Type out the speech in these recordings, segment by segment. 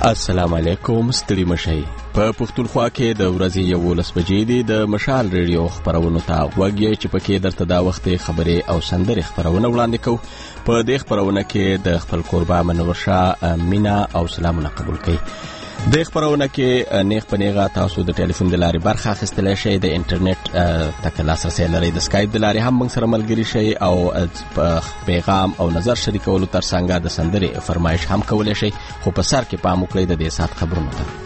السلام علیکم. ستړي مشئ. په پښتونخوا کې د ورځې 11 بجې دي د مشال ریډیو خبرونو ته غوږ یې چې پکې درته دا وخت خبرې او سندرې خبرونه وړاندې کوو. په دې خبرونه کې د خپل قربا منور شاه مینا او سلامونه قبول کړئ. د خبرونه کې نیغ په نیغه تاسو د ټلیفون د لارې برخه اخیستلی شئ، د انټرنیټ تک لاسرسی لرئ، د سکایپ د لارې هم موږ سره ملګري شئ او پیغام او نظر شریکولو ترڅنګ د سندرې فرمایش هم کولی شئ. خو په سر کې پام وکړئ د دې ساعت خبرونو ته.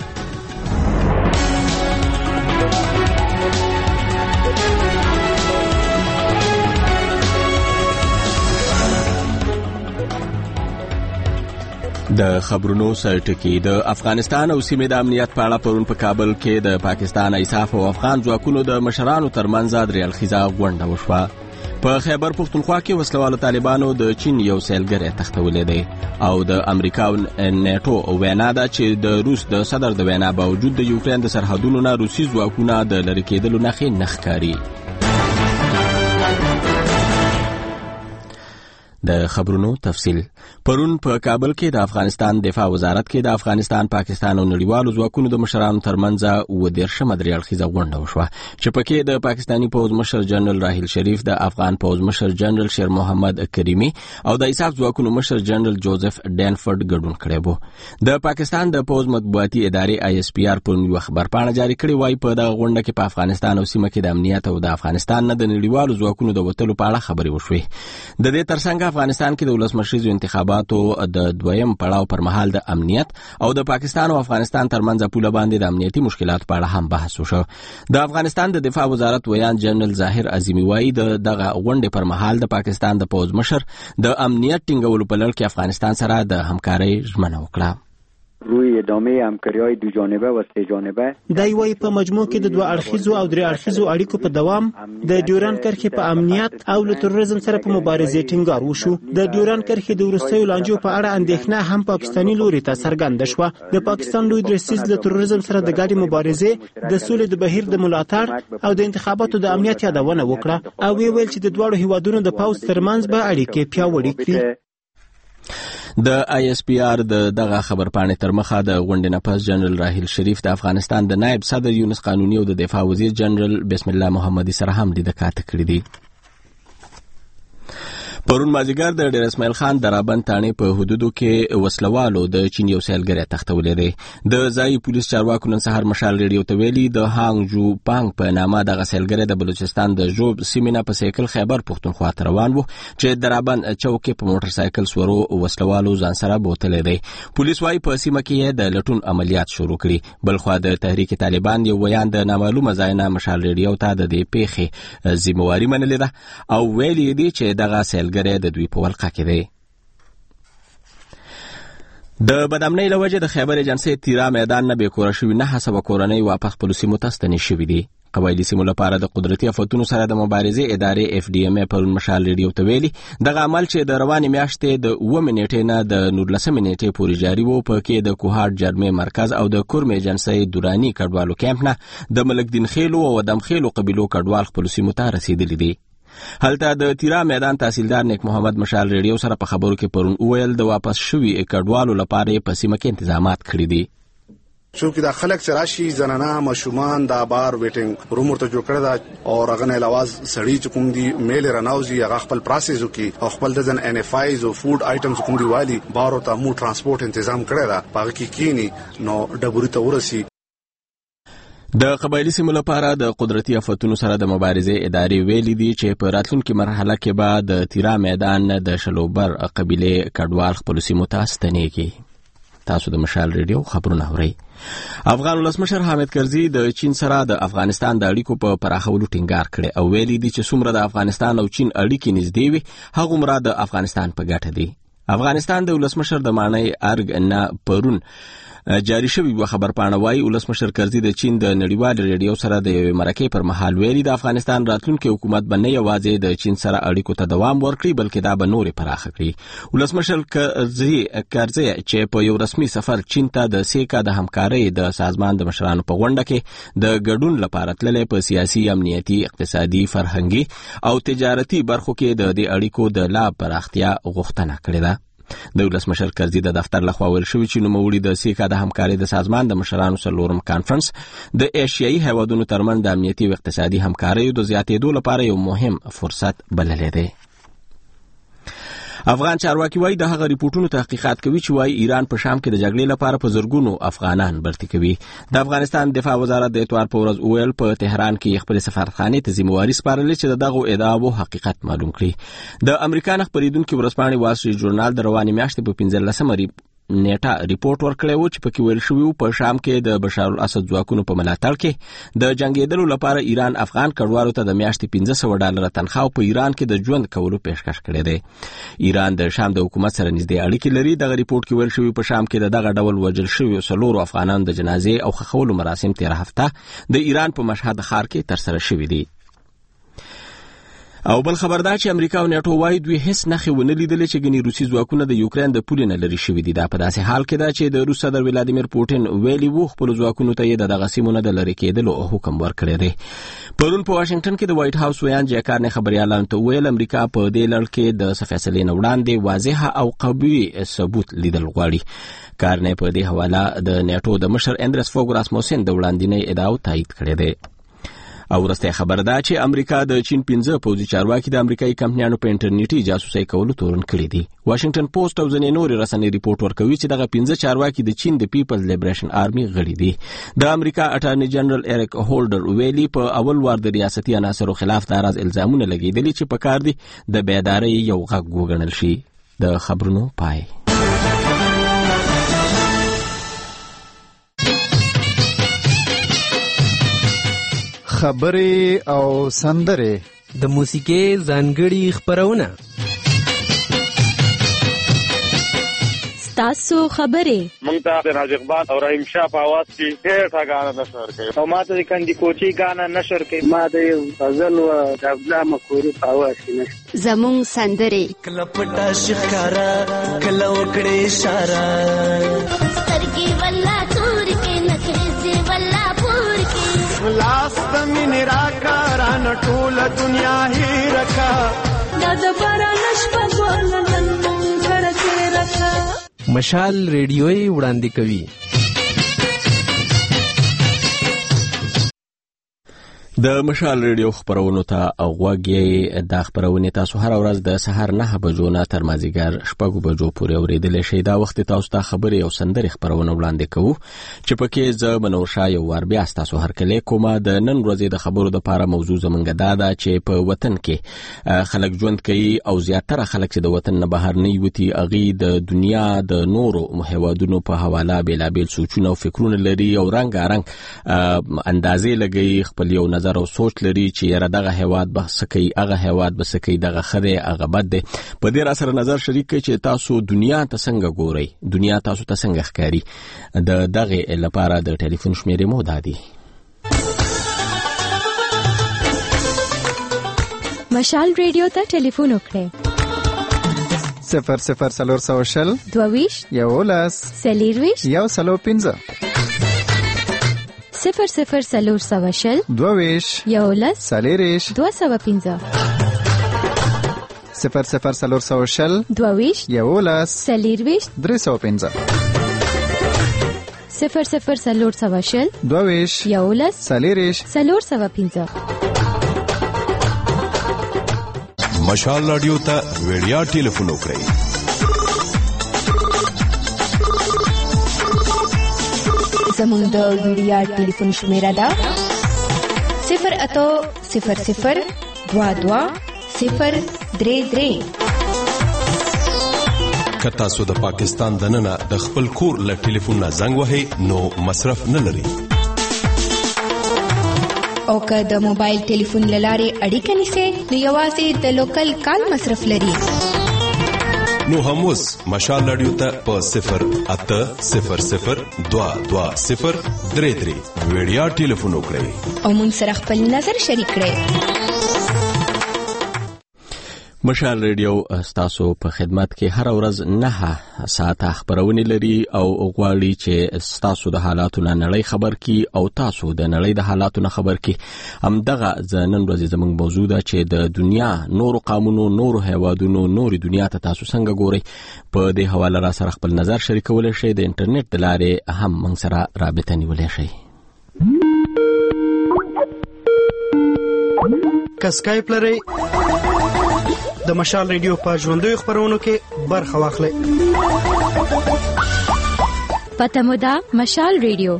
د خبرونو سرټکی د افغانستان او سیمې د امنیت په اړه پرون په کابل کې د پاکستان ایساف او افغان ځواکونو د مشرانو ترمنځ درې اړخیزه غونډه وشوه. په خیبر پښتونخوا کې وسلوالو طالبانو د چین یو سیلګری تښتولی دی او د امریکا او نیټو وینا ده چې د روس د صدر د وینا باوجود د یوکرین د سرحدونو نه روسي ځواکونه د لرې کېدلو نښې نه ښکاري. د خبرونو تفصیل. پرون په کابل کې د افغانستان دفاع وزارت کې د افغانستان، پاکستان او نړیوالو ځواکونو د مشرانو ترمنځ 13 درې اړخیزه غونډه وشوه چې پکې د پاکستاني پوځ مشر جنرال راحیل شریف، د افغان پوځ مشر جنرال شیر محمد کریمی او د ایساف ځواکونو مشر جنرال جوزف ډینفورد ګډون کړی وو. د پاکستان د پوځ مطبوعاتي ادارې ISPR پرون یو خبرپاڼه جاری کړې وای په دغه غونډه کې په افغانستان او سیمه کې د امنیت او د افغانستان نه د نړیوالو ځواکونو د وتلو په اړه خبرې وشوې. د دې ترڅنګ افغانستان کې د ولسمشریزو انتخاباتو د دویم پړاو پر مهال د امنیت او د پاکستان او افغانستان ترمنځ پوله باندې د امنیتي مشکلات په اړه هم بحث وشو. د افغانستان د دفاع وزارت ویان جنرال ظاهر عظیمی وایي دغه غونډې پر مهال د پاکستان د پوځ مشر د امنیت ټینګولو په لړ کې افغانستان سره د همکارۍ ژمنه وکړه. روی ادامه همکاری‌های دو جانبه و سه جانبه دای وای په مجموع کې د دوه اړخیزو او درې اړخیزو اړیکو په دوام د ډیورند کرښې په امنیت او له تروریزم سره په مبارزې ټینګار وشو. د ډیورند کرښې د وروستیو لانجو په اړه اندېښنه هم پاکستاني لوري ته څرګنده شوه. د پاکستان لوی درسیز له تروریزم سره د ګډې مبارزې، د سولې د بهیر د ملاتړ او د انتخاباتو د امنیت یادونه وکړه او ویل چې د دواړو هیوادونو د پوځ ترمنځ به اړیکې پیاوړې کړي. د ISPR دغه خبرپاڼې تر مخه د غونډې نه پس جنرال راحیل شریف د افغانستان د نائب صدر یونس قانوني او د دفاع وزیر جنرال بسم الله محمدي سره هم لیدنه کړې دي. پرون مازیګر د ډیر اسماعیل خان درابند تانې په حدودو کې وسلوالو د چین یو سیلګری تښتولی دی. د ځایي پولیس چارواکو نن سهار مشال ریډیو ته ویلي د هانګ جو پانګ په نامه دغه سیلګری د بلوچستان د ژوب سیمې نه په سایکل خیبر پښتونخوا ته روان و چې درابند چوک په موټر سایکل سورو وسلوالو ځان سره بوتلی دی. پولیس وايي په سیمه کې د لټون عملیات شروع کړي. بلخوا د تحریک طالبان یو ویان د نامعلومه ځای نه مشال ریډیو ته د دې پیښې ذمہواري منلې ده او ویلي دي چې دغه سیلګری د دوی په ولقه کې دی. د بدامنۍ له وجې د خیبر ایجنسۍ تیرا میدان نه بېکوره شوي 9 کورنۍ واپس خپلو سیمو ته ستنې شوي دي. قبایلي سیمو لپاره د قدرتي آفتونو سره د مبارزې ادارې FDMA پرون مشال ریډیو ته ویلي دغه عمل چې د روانې میاشتې د 9 نیټې نه د 19 نیټې پورې جاري و په کې د کوهاټ جرمې مرکز او د کورم ایجنسۍ دوراني کډوالو کیمپ نه د ملک دین خیلو او دم خیلو قبیلو کډوال خپلو سیمو ته رسیدلی دي. هلته د تیرا میدان تحصیلدار نیک محمد مشال ریډیو سره په خبرو کې پرون وویل د واپس شوي کډوالو لپاره په سیمه کې تنظیمات کړي دي. چونکه د خلک چراشي زنانه مشومان د بار ویټینګ روم ورته جوړ کړی دا او رغنه اواز سړی چکم دي میل رناوزي هغه خپل پروسس وکي او خپل د NFIs او فود آیټمز کوم دی والی بارو ته مو ترانسپورت تنظیم کړی دا پاره کې کینی نو ډبوري ته ورسي. د قبایلي سیمو لپاره د قدرتي آفتونو سره د مبارزې ادارې ویلي دي چې په راتلونکي مرحله کې به د تیرا میدان د شلوبر قبیلې کډوال خپلو سیمو ته ستنېږي. تاسو د مشال ریډیو خبرونه اورئ. افغان ولسمشر حامد کرزي د چین سره د افغانستان د اړیکو په پراخولو ټینګار کړی او ویلي دي چې څومره د افغانستان او چین اړیکې نږدې وي هغومره د افغانستان په ګټه دي. افغانستان د ولسمشر د معنی ارګ نه پرون جاری شوی و خبرپاڼه وايي ولسمشر کرزي د چین د نړیوال ریډیو سره د یوې مرکې پر مهال ویلي د افغانستان راتلونکي حکومت به نه یوازې د چین سره اړیکو ته دوام ورکړي بلکې دا به نورې پراخه کړي. ولسمشر کرزي چې په یو رسمي سفر چین ته د سیکا د همکارۍ د سازمان د مشرانو په غونډه کې د ګډون لپاره تللی په سیاسي، امنیتي، اقتصادي، فرهنګي او تجارتي برخو کې د دې اړیکو د لا پراختیا غوښتنه کړې ده. د ولسمشر کرزي د دفتر لخوا ویل شوی چې نوموړي د سیکا د همکارۍ د سازمان د مشرانو څلورم کانفرنس د ایشیایي هیوادونو ترمنځ د امنیتي او اقتصادي همکاریو د زیاتېدو لپاره یو مهم فرصت بللی دی. افغان چارواکي وايي د هغه ریپورتونو تحقیقات کوي چې وايي ایران په شام کې د جګړې لپاره په زرګونو افغانان برتي کوي. د افغانستان دفاع وزارت د اتوار په ورځ ویل په تهران کې خپل سفارتخانې ته ذمہواري سپارلې چې دغه ادعاو حقیقت معلوم کړي. د امریکا نه خبرېدونکي ورځپاڼې وال سټریټ جورنال د روانې میاشتې په 15 نیټه ریپورت ورکړی و چې پکې ویل شوی و په شام کې د بشار الاسد ځواکونو په ملاتړ کې د جنگیدلو لپاره ایران افغان کډوالو ته د میاشتې $500 تنخواه په ایران کې د ژوند کولو پیشکش کړی دی. ایران د شام د حکومت سره نږدې اړیکې لري. دغه ریپورت کې ویل شوی په شام کې دغه ډول وژل شوی 4 افغانانو د جنازې او ښخولو مراسم تیر هفته د ایران په مشهد ښار کې ترسره شوي دي. او بل خبر دا چې امریکا او ناتو وايي دوی هیڅ نښې ونه لیدلې چې ګنې روسي ځواکونه د یوکرين د پولې نه لرې شوي دي. دا په داسې حال کې ده چې د روس صدر ولادیمیر پوټین ویلي وو خپل ځواکونو ته یې دغه سیمونه د لرې کېدلو حکم ورکړی دی. پرون په واشنگټن کې د وایټ هاوس ویان جې کارني خبريالانو ته ویل امریکا په دې لړ کې د فیصلې نه وړاندې واضح او قوي ثبوت لیدل غواړي. کارني په دې حواله د ناتو د مشر اندرس فوګ راسموسن د وړاندینۍ ادعاو تایید کړی دی. او ورسته خبر ده چې امریکا د چین 15 پوځي چارواکي د امریکایي کمپنیانو په انټرنیټي جاسوسي کولو تورن کړی دي. واشنگټن پوسټ او ځینې نورې رسنۍ ریپورت ورکوي چې دغه 15 چارواکي د چین د پیپلز لیبریشن آرمي غړي دي. د امریکا اټارنی جنرال ایریک هولډر ویلي په اول وار د ریاستي عناصرو خلاف د راز الزامونه لګیدلي چې په کار دي د بیدارۍ یو غږ وګڼل شي. د خبرونو پای. خبرې او سندرې د موسیقي ځانګړي خبرونه ستاسو خبرې مونږ ته راز اقبال او رحیم شاه په आवाज کې ډېر ښه نشر کوي او ما ته د کندي کوچي غانا نشر کوي. ما د غزل او د عبدالله مکوري په आवाज کې نشر زموږ سندرې کله پټه شکارا کله وکړې اشاره سترګې ولا تور کې نخې ولا پور کې لاس زمین راکا ران ټول دنیا هی رکھا د بارانش په ګولنن غړ کې رکھا. مشال ریډیوي وړاندې کوي. د مشال ریډیو خبرونو ته غوږی د خبرونه تاسو هر ورځ د سحر 9 بجو نه تر مازیګر 6 بجو پورې اوریدل شي. دا وخت تاسو ته خبري او سندري خبرونه وړاندې کوو چې پکې ز منور شاه یو ور بیا تاسو هر کله کومه د نن ورځې د خبرو د لپاره موضوع زمونږ دا چې په وطن کې خلک ژوند کوي او زیاتره خلک چې د وطن نه بهر نه وتی اغي د دنیا د نورو هیوادونو په حواله بیلابل سوچونه او فکرونه لري او رنگارنګ اندازې لګي خپل یو نظر او سوچ لري چې یاره دغه هیواد به سکی هغه هیواد به سکی دغه خده هغه بد دی. په دې را سره نظر شریک کوي چې تاسو دنیا ته څنګه ګورئ, دنیا تاسو ته څنګه ښکاري. د دغه لپاره د ټلیفون شمیرې مو دادي مشال ریډیو ته ټلیفون وکړئ 00 22 یولس سلیرویش یو سلو 15 00 22 یولس سلیریش 215 00 22 یولس سلیرویش 315 00 22 یولس سلیریش 315 مشال رادیو ته ویډیا ټلیفون وکړئ زموږ د ویډیا ټلیفون شمیره ده 08000 22 033 کتا سو د پاکستان دننه د خپل کور له ټلیفون نه زنګ وهي نو مصرف نه لري او که د موبایل ټلیفون لاره اړیکه نیسي نو یوازې د لوکل کال مصرف لري نو هموس مشال رادیو ته په 08000220333 ویډیا ټلیفون وکړئ او مون سره خپل نظر شریک کړئ. مشال ریډیو ستاسو په خدمت کې هر ورځ 9 ساعته خبرونه لري او غواړي چې ستاسو د حالاتو نه نړۍ خبر کی او تاسو د نړۍ د حالاتو نه خبر کی. همدغه نن ورځ زموږ موضوع ده چې د دنیا نورو قانونو نورو هیوادونو نوري دنیا ته تاسو څنګه ګورئ. په دې حواله را سره خپل نظر شریکول شئ. د انټرنیټ د لارې هم موږ سره رابطه نیولای شئ. که سکایپ لرئ د مشال ریډیو په ژوندوي خبرونو کې برخه واخلئ. پته مو ده مشال ریډیو.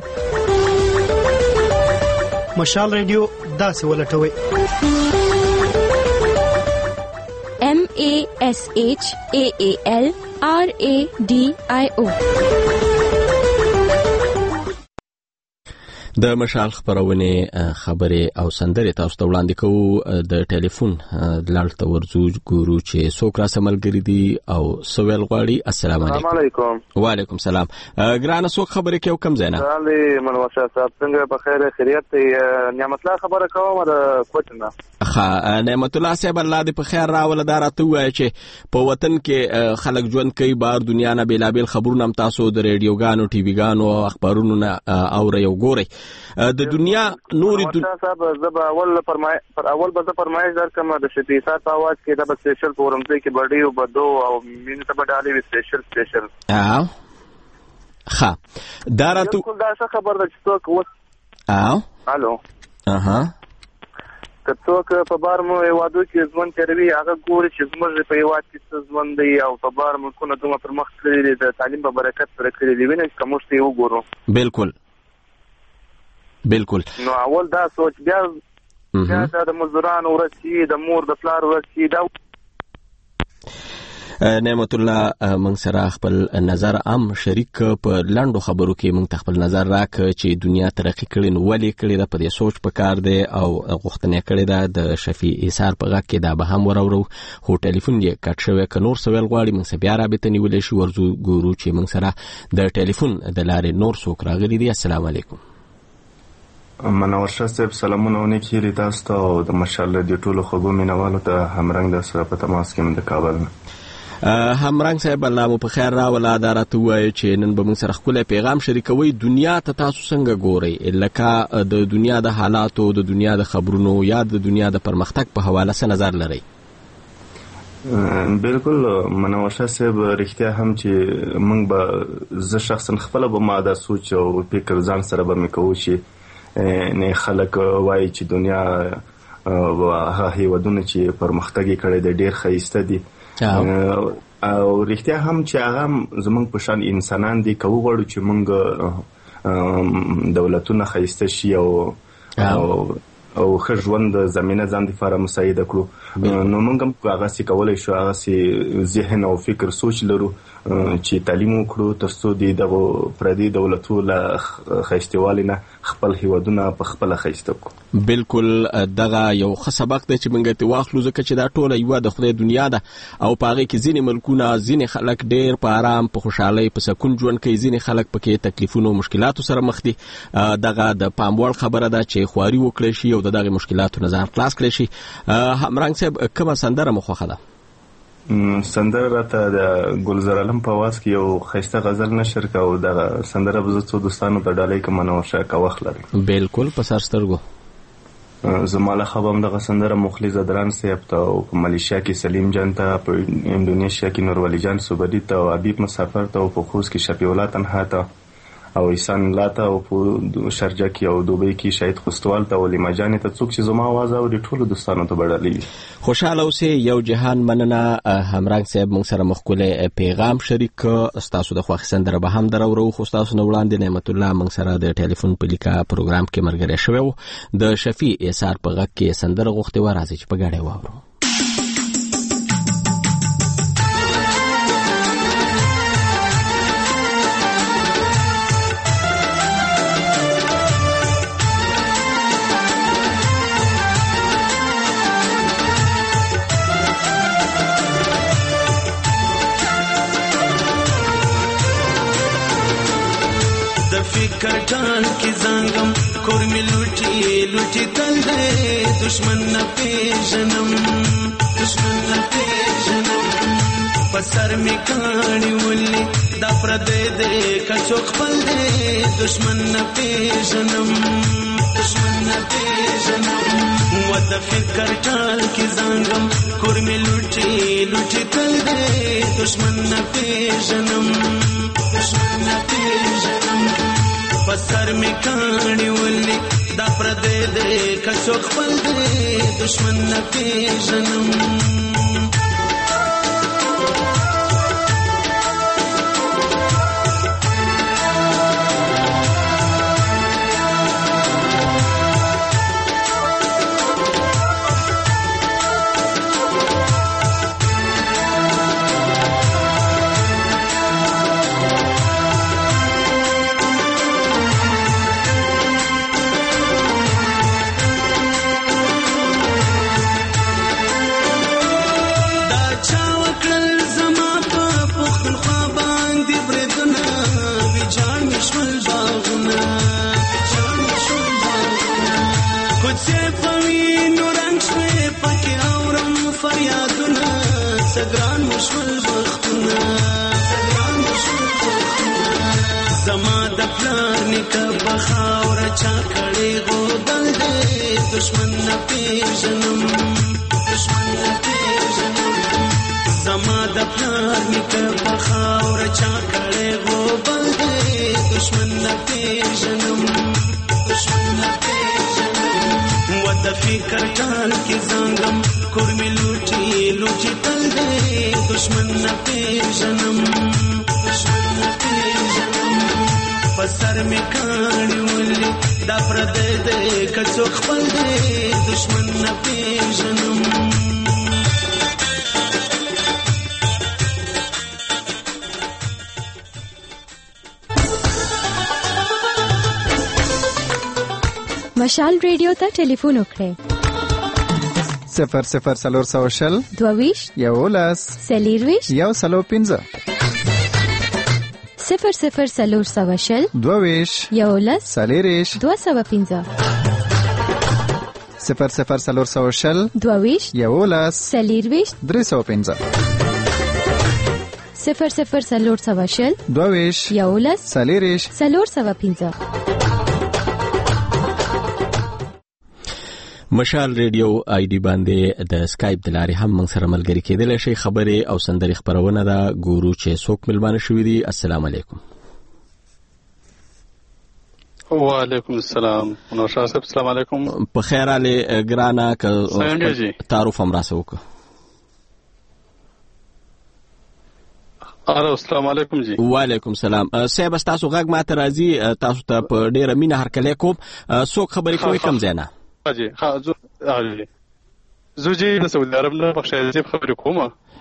مشال ریډیو داسې ولټوئ MASHAALRADIO. د مشال خبرونه خبره او سندره تاسو ته وړاندې کوو. د ټلیفون لاړ ته ورځو ګورو چې څوک را سملګری دي او سوال غواړي. السلام علیکم. وعلیکم السلام. ګرانه څوک خبره کوي کم زینا؟ علي منوشه صاحب څنګه په خیر خیریت ته نعمت الله خبره کوم د کوټنه. نعمت الله صاحب الله دې په خیر راول دارته وای چې په وطن کې خلک ژوند کوي بار دنیا نه بیلابل خبرونه هم تاسو د ریډیوګانو ټي وی ګانو اخبارونو نه اوري او ګوري. د دنیا نوري صاحب زبا اول به فرمایش درکم د شتیسات आवाज کې د سپیشل فورم ته کې بډي او بدو او مين ته بدالي سپیشل ها دارته دا څه خبر ده چې څوک الو که څوک په بار مو وادو کې ځوان کوي هغه ګوري چې زموږ په یواد کې څه ځوان دی او په بار مو کو نه دوه پر مخ کړی د تعلیم په برکت سره کړی دی ویني کوم څه یو ګورو. بالکل نو اول دا سوچ بیا د مزدوران ورسي د مور د پلار ورسي دا. نعمت الله موږ سره خپل نظر عام شریک په لاندو خبرو کې موږ خپل نظر راک چې دنیا ترقی کړي نو ولې کړي دا په دې سوچ پکار دی او غوښتنه کړي دا د شفیع ایثار په غږ کې دا به هم ورورو. هو ټلیفون یې کټ شوی ک نور سوال غواړي موږ بیا رابطه نیولې شو ورزو ګورو چې موږ سره د ټلیفون د لارې نور څوک راغلي دي. السلام علیکم. منور صاحب سلامونه ونکړي تاسو ته او د مشال د ټولو خبرو مینوالو ته همرنګ د سره په تماس کې من د کابل همرنګ صاحب الله مو په خیر راولا دارته وای چې نن به موږ سره خپل پیغام شریکوي. دنیا ته تاسو څنګه ګورئ لکه د دنیا د حالاتو د دنیا د خبرونو یا د دنیا د پرمختګ په حواله څه نظر لرئ؟ بالکل منوشه صاحب رښتیا هم چې موږ به زه شخصا خپل به ما دا سوچ او فکر ځان سره به مې کوو چې نه خلک وایي چې دنیا هغه هیوادونه چې پرمختګ کړي د ډیر ښایسته دي او رښتیا هم چې هغه زمونږ په شان انسانان دي که وغواړو چې موږ دولتونه ښایسته شي او ښه ژوند زمینه ځان دپاره مساعده کړو نو موږ هم هغسې کولی شو هغسې ذهن او فکر سوچ لرو چې تعلیم وکړو تر څو د دغو پردي دولتو له ښایستهوالي نه خپل هیوادونه په خپله ښایسته کړو. بالکل دغه یو ښه سبق دی چې موږ ترې واخلو ځکه چې دا ټوله یوه د خدای دنیا ده او په هغې کې ځینې ملکونه ځینې خلک ډېر په آرام په خوشحالۍ په سکون ژوند کوي ځینې خلک پکې تکلیفونو او مشکلاتو سره مخ دي. دغه د پام وړ خبره ده چې خواري وکړی شي او د دغې مشکلاتو نه ځان خلاص کړی شي. همرنګ صاحب کومه سندره مو خوښه ده؟ سندره راته د ګلزار عالم په आवाज کې یو ښایسته غزل نشر کا او دغه سندره به زه څو دوستانو ته ډالۍ کوم منوشه که وخت لري. بالکل په سر سترګو زما له خوا به هم دغه سندره مخلص ادران صاحب ته او په ملیشیا کې سلیم جان ته په اندونیشیا کې نورولی جان سوبدي ته او حبیب مسافر ته او په خوست کې شفیع الله تنها ته او احسان الله ته او په شارجه کې او دوبۍ کې شهید خستوال ته او لیما جانې ته څوک چې زما آواز اوري ټولو دوستانو ته به ډالۍ وي. خوشحاله اوسئ. یو جهان مننه. همرنګ صاحب موږ سره مخکولی پیغام شریک ستاسو د خوښې سندره به هم درورو خو ستاسو نه وړاندې نعمت الله موږ سره د ټلیفون په لیکه پروګرام کې ملګری شوی و. د شفیع ایثار په غږ کې سندره غوښتې وه. راځئ چې په ګډه یې واورو. فکر ټال کې زنګم کور می لوټي تل دې دشمن نه پیژنم دشمن نه پیژنم په سر مې کاڼي ولې دا پردی دی که څوک خپل دی دشمن نه پیژنم دشمن نه پیژنم و د فکر ټال کې زنګم کور مې لوټي لوټي تل دی دشمن نه پیژنم دشمن نه پیژنم په سر مې کاڼي ولې دا پردی دی که څوک خپل دی دشمن نه پیژنم زما د پلار نیکه په خاوره چا کړی غوبل دی دشمن نه پیژنم دشمن نه پیژنم زما د پلار نیکه په خاوره چا کړی غوبل دی دشمن نه پیژنم دشمن نه پیژنم و د فکر ټال کې زنګم کور مې لوټي لوټي تل دی دشمن نه پیژنم دشمن نه پیژنم په سر مې کاڼي ولې دا پردی دی که څوک خپل دی دشمن نه پیژنم مشال ریډیو ته ټلیفون وکړئ 00 420 11 40 115 0 0 420 22 11 40 215 0 0 420 22 11 40 315 0 0 420 22 11 40 415 مشال ریډیو آی ډی باندې د اسکایپ د لارې هم موږ سره ملګری کېدلی شي خبرې او سندرې خبرونه ده ګورو چې څوک ملمانه شوي دي السلام علیکم وعلیکم السلام نوشا صاحب السلام علیکم په خیر علي ګرانا که تعارف هم راسه وکړه السلام علیکم جی وعلیکم السلام صاحب تاسو غږ ماته راځي تاسو ته په ډیره مینه هرکلی کوم څوک خبرې کوي کم ځای نه جی زه جی د سعودي عرب نه بخښه خبرې کوم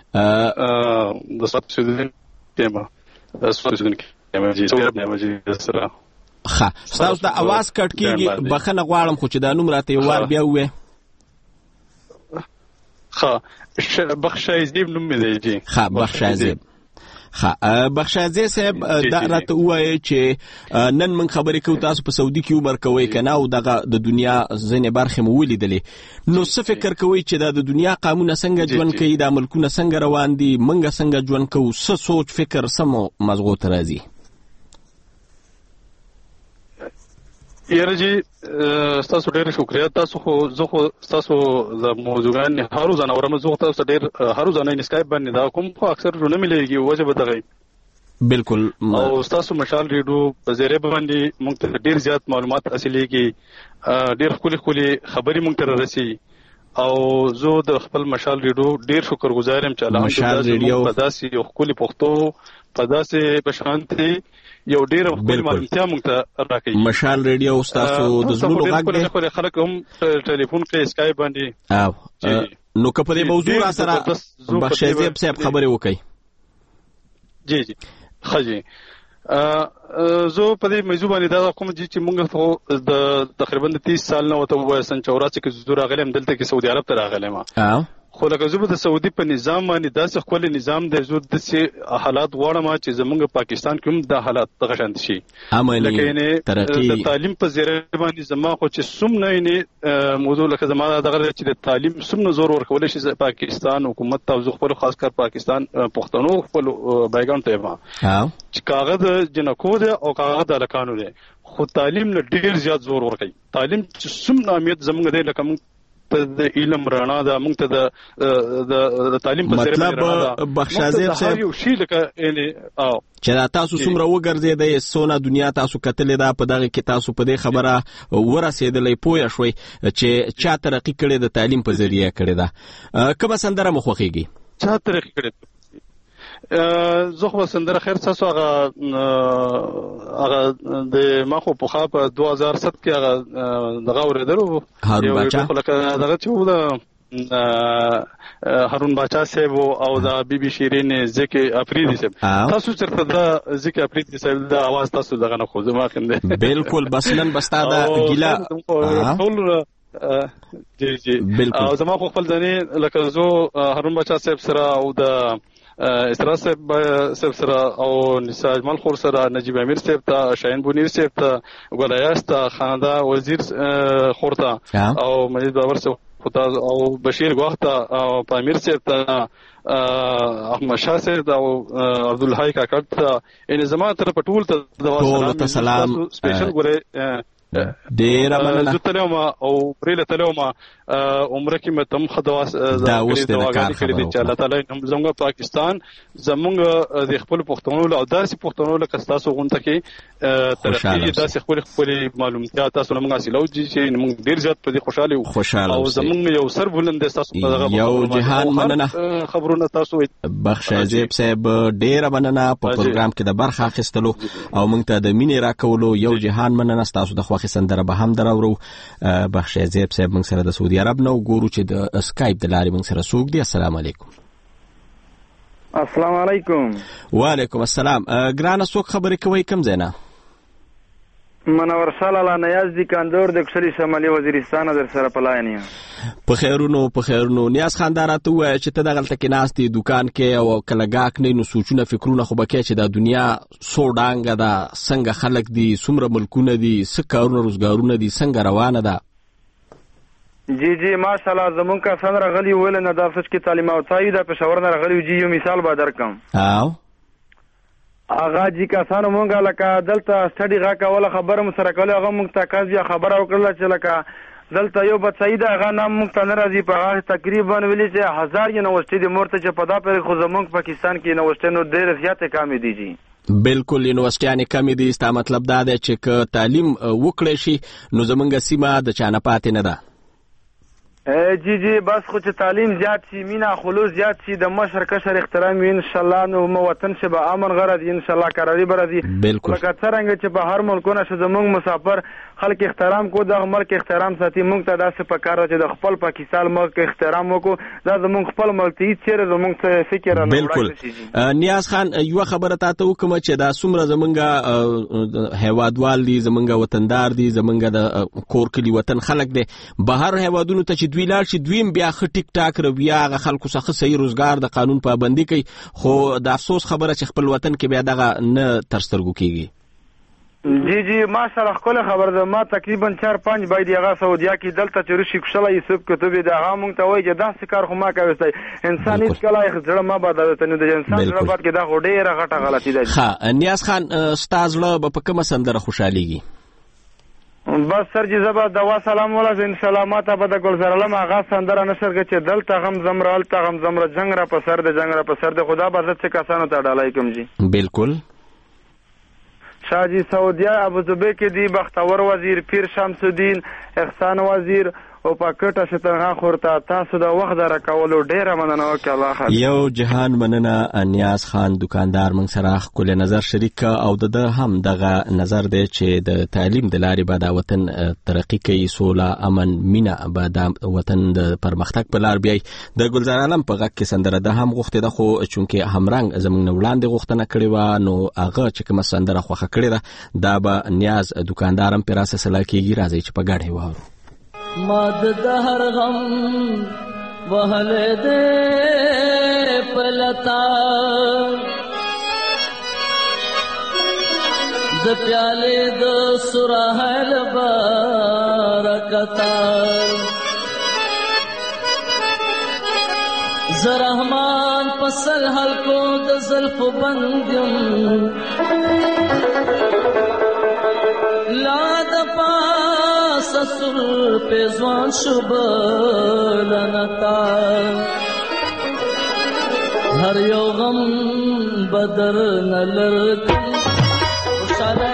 د سعودي کېما سعودي کېما جی سعودي عرب نه جی سره ښه تاسو د اواز کټ کېږي بخښنه غواړم خو چې دا نوم راته یو وار بیا ووایې ښه بخښایزیب نوم مې دی جی ښه بخښایزیب بخشازی صاحب دا راته وایي چې نن من خبرې کوو تاسو په سعودي کې عمر کوئ که نه او دغه د دنیا ځینې برخې مو ولیدلې نو څه فکر کوئ چې دا د دنیا قانونه څنګه ژوند کوي دا ملکونه څنګه روان دي موږ څنګه ژوند کوو څه سوچ فکر څه مو مزغو ته راځي یاره جی ستاسو ډېر شکریه تاسو خو زه خو ستاسو د موضوعګانې هر روزانه اورم زه خو تاسو ډېر هر روزانه اسکایپ باندې دا کوم خو اکثر نه ملېږي وجه به دغه بالکل او ستاسو مشال ریډیو په ذریعه باندې موږ ته ډېر زیات معلومات حاصلېږي ډېر ښکلې خبرې موږ ته رارسي او زه د خپل مشال ریډیو ډېر شکرګزار یم چې الحمدلله په داسې یو ښکلې پښتو په داسې بشانتي یو ډیر خپل معلوماتیا موږ ته راکړي مشال ریډیو تاسو د زړونو غږ دی خلک هم ټلیفون کې اسکایپ باندې نو که په دې موضوع را سره بخشایزیب صاحب خبرې وکړي جی جی ښه جی زه په دې موضوع باندې دا کوم چې موږ د تقریبا 30 سال نه وته وای سن 84 کې زه راغلم دلته کې سعودي عرب ته راغلم خو لکه زه به د سعودي په نظام باندې داسې ښکلی نظام دی زه داسې حالات غواړم چې زمونږ پاکستان کې هم دا حالات دغه شانتي شي لکه د تعلیم په ذریعه باندې زما خو چې څومره یعنې موضوع لکه زما دغه چې د تعلیم څومره زور ورکولی شي پاکستان حکومت ته او زه خپلو خاص کر پاکستان پښتنو خپلو بایګانو ته یم چې کاغه د جنکو دی او کاغه د هلکانو دی خو تعلیم له ډېر زیات زور ورکوي تعلیم چې څومره اهمیت زمونږ دی لکه موږ د علم رڼا ده موږ ته د تعلیم په ذریعه مطلب بخشازیب صاحب یو شی لکه چې دا تاسو څومره وګرځېدئ سونه دنیا تاسو کتلې ده په دغه کې تاسو په دې خبره ورسېدلی پوه شوئ چې چا ترقي کړې د تعلیم په ذریعه کړې ده کومه سندره مو خوښېږي چا ترقي کړې زه خو سندره خیر تاسو هغه د ما خو پخوا په 2007 کې هغه دغه اورېدلو هارون باچا دغه چې و د هارون باچا صاحب او د بی بی شیرین زکی افریدی صاحب تاسو چرته د زکی افریدی صاحب د आवाज تاسو دغه نه خو زما خنده بالکل بس نن بستا د ګیلا جی او زما خو خپل دني لکه زه هارون باچا صاحب سره او د اسرا صاحب سره او نساء اجمل خور سره نجیب امیر صاحب ته شاهین بونیر صاحب ته ګلایاس ته خاندا وزیر خور ته او مجید باور صاحب او بشیر ګوخ ته او پامیر صاحب ته احمد شاه صاحب او عبدالحی کاکړ ته ان زما تر پټول ته سلام سپیشل ګره ډیر مننه زتلوم او پرله تلوم عمره کې متم خدواس دا اوس د کار خبره چې الله تعالی زموږ پاکستان زموږ د خپل پښتنو له داسې پښتنو له کستاسو غونټه کې ترقی داسې خپل معلومات تاسو موږ حاصلو چې موږ ډیر زیات په دې خوشاله او زموږ یو سر بلند تاسو په دغه یو جهان مننه خبرونه تاسو بخشازیب صاحب ډیر مننه په پروګرام کې د برخه اخیستلو او موږ ته د مینې راکولو یو جهان مننه تاسو د خوښي سندره به هم دراورو بخشازیب صاحب موږ سره د سعودي عرب نو ګورو چې د اسکایپ د لارې موږ سره څوک دی السلام علیکم السلام علیکم وعلیکم السلام ګرانه څوک خبرې کوي کوم ځای نه منور سالاله نیاز دی کاندور د کشري شمالي وزیرستان در سره پلاینی په خیرونو نیاز خاندار ته وای چې ته دغلت کې ناستې دکان کې او کلهګاک نه نو سوچونه فکرونه خو بکې چې د دنیا سو ډانګه ده څنګه خلک دي څومره ملکونه دي څه کارونه روزګارونه دي څنګه روانه ده جی ماشاءالله زمون کا څنګه غلی ول نه د افسوس کې تعلیم او تایید په شاور نه غلی جی یو مثال به درکم اغا جی کسانو مونږه لکه دلته سټډي غا کوله خبره مو سره کوله هغه مونږ ته کاږي خبره وکړه چې لکه دلته یو بچید هغه نام مونږ ته ناراضي په هغه تقریبا ویلي چې 1000 یونیورسيټي د مورته چې په دا پر خو زمونږ پاکستان کې یونیورسيټي نو ډېر زیاتې کمی دي جی بالکل یونیورسيټي کمی دي ستا مطلب دا دی چې ک تعلیم وکړې شي نو زمونږ سیمه د چانه پاتې نه ده جی بس خو چې تعلیم زیات شي مینا خلوص زیات شي د مشر کشر احترام ان شاء الله نو مو وطن شه به امن غرض ان شاء الله قراری برازي بالکل لکه څنګه چې په هر ملکونه شه زموږ مسافر خلک احترام کو د ملک احترام ساتي موږ ته داسې په کار چې د خپل پاکستان ملک احترام وکړو دا زموږ خپل ملک ته چیرې زموږ څه فکر نه بالکل نیاز خان یو خبره تاسو وکم چې دا څومره زمونږه هیوادوال دي زمونږه وطندار دي زمونږه د کور کلی وطن خلک دي بهر هیوادونو ته چې دوی لار شي دوی بیا خ ټیک ټاک رویا غ خلکو څخه صحیح روزګار د قانون پابندي کوي خو د افسوس خبره چې خپل وطن کې بیا دغه نه ترسترګو کیږي جی ماشاءالله خپل خبر ده ما تقریبا 4-5 باید هغه سعودیا کې دلته چې رشي کوشله یوسف کتبه د هغه مونږ ته وایي چې داسې کار خو ما کوي انسان هیڅ کله زړه ما بدلته نه د انسان زړه بد کې دا ډېره غټه غلطي ده ها نیاز خان استاد له په کومه سندره خوشاليږي بس سر جی زبا دوا سلام ولا ان شاء الله ماته به د ګلزار علم هغه سندره نشر کې چې دلته غم زمرال ته غم زمره جنگ را په سر د جنگ را په سر د خدا به عزت کسانو ته ډالای کوم جی بالکل شاجی سعودیا ابوظبی کې دی بختور وزیر پیر شمس الدین احسان وزیر او پاکټه شتنه خورته تاسو د وخت راکولو ډیره مننه وکړه الله خیر یو جهان مننه نیاز خان دکاندار من سره خپل نظر شریک او د هم دغه نظر دی چې د تعلیم د لارې به د وطن ترقی کوي سوله امن مینا به د وطن د پرمختګ په لار بیاي د ګلزار عالم په غږ کې سندره ده هم غوښته ده خو چونکه همرنګ زمونږ وړاندې غوښتنه کړې و نو هغه چې کوم سندره خوخه کړې ده دا به نیاز دکاندارم پر اساس سلا کېږي راځي چې په ګډه واره ماد د هر غم وهلې دې پلتا د پیالې د سراحل برکتا زرحمان پسل حلقو د زلف بندیم لا د پاس سر پیزوان شبلنتا هر یو غم بدر نلرکم خوشاله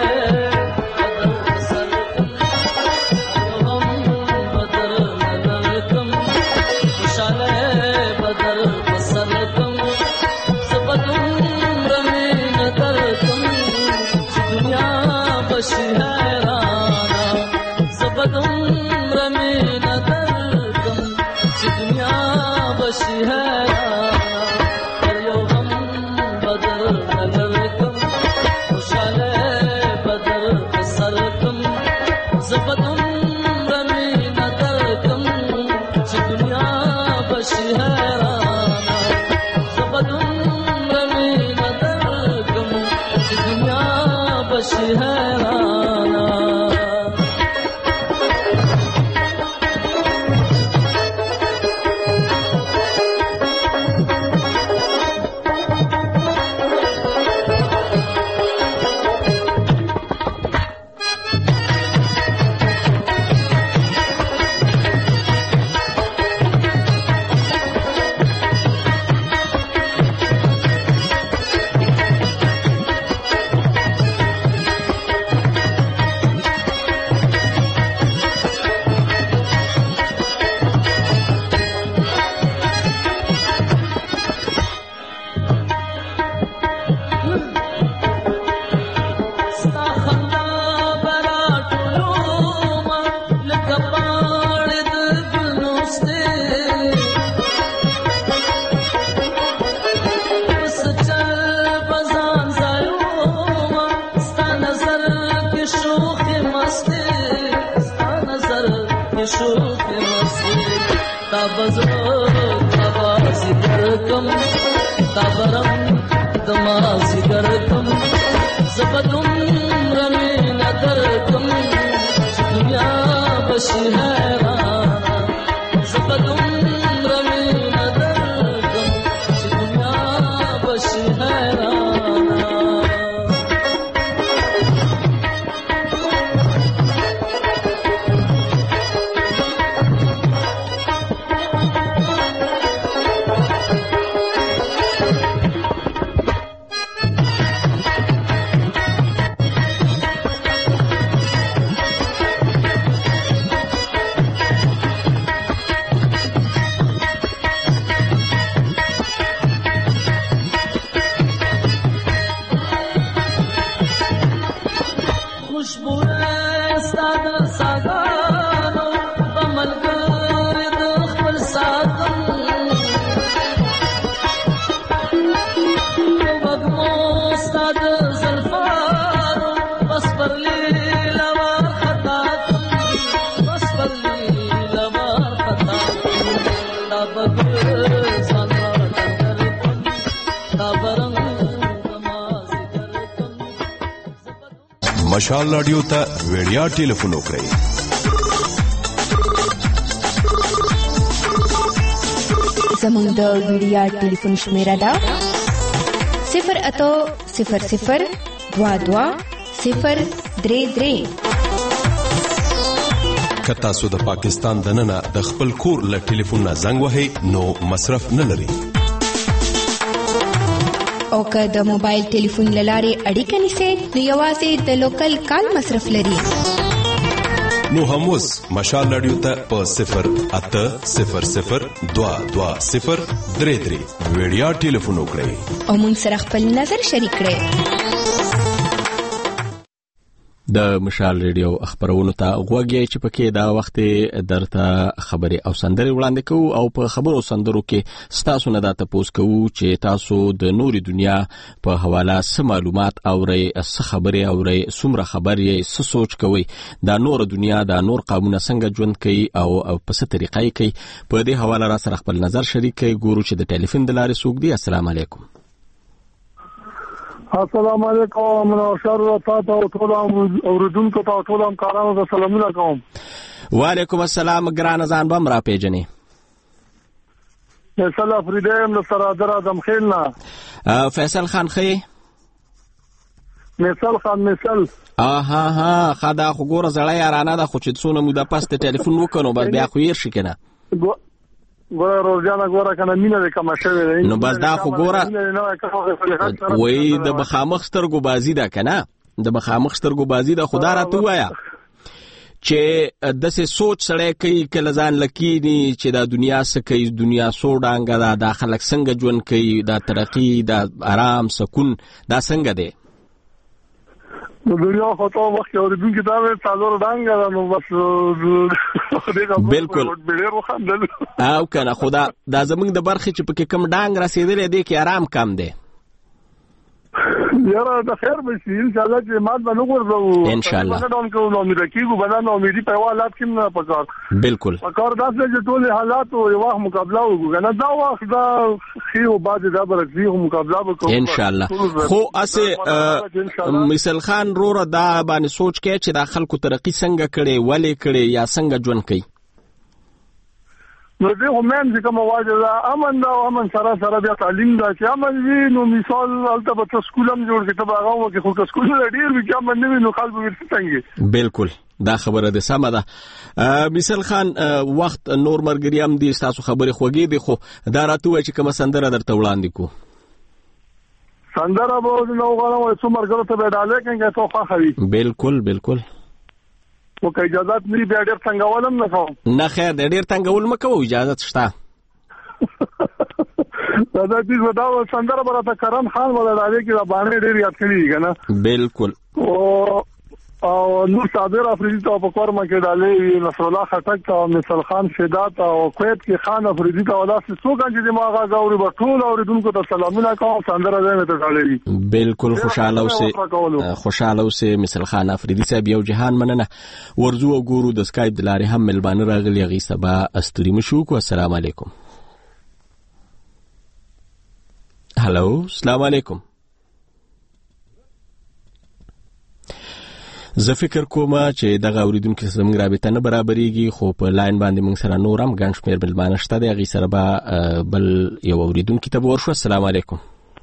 مشال رادیو ته وړیا ټلیفون وکړئ 0 زموږ د وړیا ټلیفون شمیره ده 08000220033 که تاسو د پاکستان دننه د خپل کور له ټلیفون نه زنګ وهئ نو مصرف نه لري او که د موبایل ټلیفون لاره اړیکه نیسئ نو یوازې د لوکل کال مصرف لري نو هم اوس مشال رادیو ته په 08000220033 وړیا ټلیفون وکړئ او موږ سره خپل نظر شریک کړئ. د مشال ریډیو خبرونو ته غوږی چې پکې دا وخت درته خبري او سندري وړاندې کوو او په خبرو سندرو کې ستاسو نه دا تاسو کوو چې تاسو د نوري دنیا په حواله څه معلومات اورئ، څه خبري اورئ، څومره خبري، څه سوچ کوي، دا نور دنیا، دا نور قومونه څنګه ژوند کوي او په څه طریقې کوي. په دې حواله را سره خپل نظر شریک کړئ. ګورو چې د ټلیفون د لارې څوک دی. السلام علیکم. السلام علیکم. مناشر تاسو ټول اوریدونکو ته ټول همکارانو ته سلامونه کوم. وعلیکم السلام. ګران ځان بم را پیژنې. فیصل افریدی سره در ادم خیل نه. فیصل خان خې؟ مثال خان مثال. ها خدا خو ګوره زړه یارانه ده، خو چې څونه موده پس ته ټلیفون وکړو بس بیا خو ير شي کنه. ګوره روزانه ګوره کنه مینه د کما شوی نو بس دا خو ګوره وای د مخامخ سترګو بازی ده کنه، د مخامخ سترګو بازی ده. خدا راته وایا چې دسه سوچ سره کوي کله ځان لکینی چې دا دنیا سکه دنیا سوډانګه دا د خلک څنګه ژوند کوي، دا ترقی، دا آرام سکون دا څنګه دی. نو دنیا خو ته وخت اوریدونکو دا څلور ډنګ نو بس بالکل او کنه خدا دا زمونږ د برخې چې پکې کم ډنګ رسیدلې دی کې آرام کم دی. یاره د خیر بشي ان شاء الله چې مات باندې ورغو ان شاء الله باندې کوم نو امید کیږي باندې امیدي په حالات کې نه پکار. بالکل پکار داسې چې ټول حالات او یو وخت مقابله وکړو دا وخت دا خيو بعد دا برځي مقابله وکړو ان شاء الله. خو اسه مثال خان روره دا باندې سوچ کې چې د خلکو ترقی څنګه کړي، ولې کړي، یا څنګه ژوند کوي. نو دې هم چې کوم واجب امن دا امن سره بیا تعلیم دا چې امن وی نو مثال البته په سکولم جوړ کې تباغه و کې خو سکول ډیر وی چې امن نه نو خلک ورڅنګي. بالکل دا خبره ده سمه ده. مثال خان وخت نور مرګریم دي تاسو خبره خوږی دي، خو دا راته وای چې کوم سندره درته وړاندې کو. سندره به نو غواړم چې مرګره ته ډالې کنه ته خو خوي. بالکل بالکل. او که اجازه مې بیا ډېر څنګهولم نه کوم. نه خیر د ډېر څنګهول مکو، اجازه شته. دا دې ودا سندره برته کرم خان ولا راځي چې باندې ډېر یاد کړی کنه. بالکل. او نور صابر افریدی ته په کور مکه ډالې نصر الله خټک او مثال خان شیدات او کویت کې خان افریدی ته ولا څوک چې ما غاوري په ټول اوریدونکو ته سلامونه کوم. سندره زمه ته ډالې. بالکل خوشاله اوسه مثال خان افریدی صاحب یو جهان مننه. ورزو وګورو د سکایپ د لارې هم ملبانه راغلی غي سبا استوري مشو کو. السلام علیکم. هالو السلام علیکم. زه فکر کوم چې دغه اوریدونکو زموږ رابطه نه برابرېږي، خو په لاین باندې موږ سره نور هم ګڼ شمېر ملمانه شته دی. هغې سره به بل یو اوریدونکي ته به ورشو. السلام علیکم.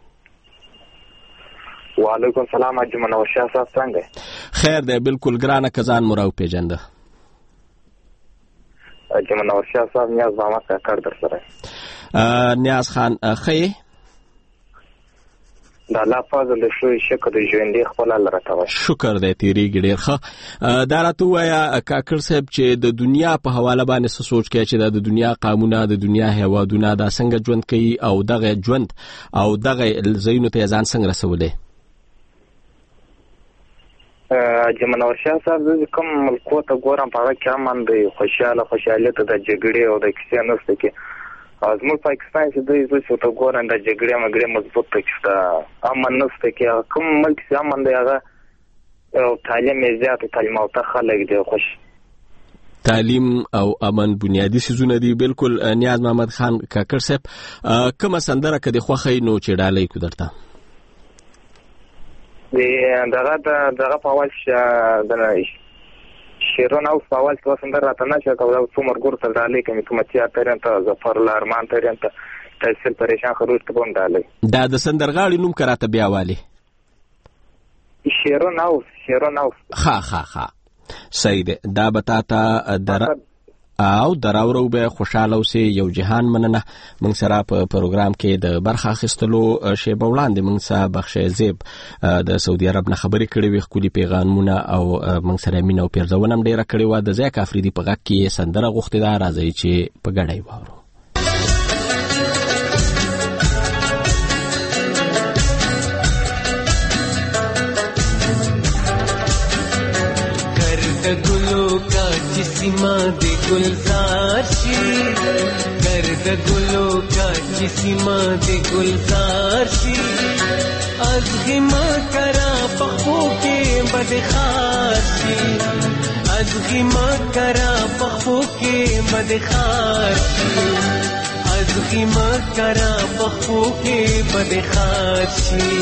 وعلیکم السلام. حاجي منور شاه صاحب څنګه؟ خیر دی بالکل. ګرانه که ځان مو راوپېژنده. حاجي منور شاه صاحب نیاز محمد کاکړ در سره. نیاز خان ښه یې؟ دا الله فضل شوی شکر د ژوندې خپل لرته وای. شکر دې تیریږي ډیر ښه. دا راته وایا کاکړ صاحب چې د دنیا په حواله باندې څه سوچ کوي چې د دنیا قانونه، د دنیا هیوادونه دا څنګه ژوند کوي او دغه ژوند او دغه زینو ته ځان څنګه رسولې؟ جمنور شاه صاحب د کوم ملکو ته ګورم په هغه کې امن دی، خوشاله ته د جګړې او د کیسې نشته کې. زموږ پاکستان چې دوی زه ته ګورم د جګړې مګړې مضبوط کېسته امن نشته کې. کوم ملک چې امن دی هغه تعلیم یې زیات، تعلیم او خلک دی خوش. تعلیم او امن بنیادی سيزونه دي. بالکل. نیاز محمد خان کاکړ صاحب کومه سندره کدي خوخی نو چې ډالۍ کو درته؟ دغه په اول د شیرون او سوال چې وسندر راته نه چې کوم څومره ګور ته ډالۍ کوي کوم چې اترین ته ظفر لارمان ترین ته تحصیل پریشان خروج ته بم ډالۍ. دا د سندرغاړي نوم کراته بیا والی شیرون او ها صحیح ده. دا بتاته در او دراورو به خوشاله اوسې. یو جهان مننه. موږ سره په پروګرام کې د برخه اخیستلو شیبه وړاندې موږ سره بخښه زیب د سعودي عرب نه خبرې کړې وي، خولي پیغامونه او موږ سره مینه او پیرزونه هم ډیره کړې و. د ځکه افریدي په غږ کې سندره غوښتې ده، راځي چې په ګډه یې واورو. سیما د گلزار شي گرد گلو کا چې سیما د گلزار شي از غما کرا پخو کې بدخار شي از غما کرا پخو کې بدخار شي از غما کرا پخو کې بدخار شي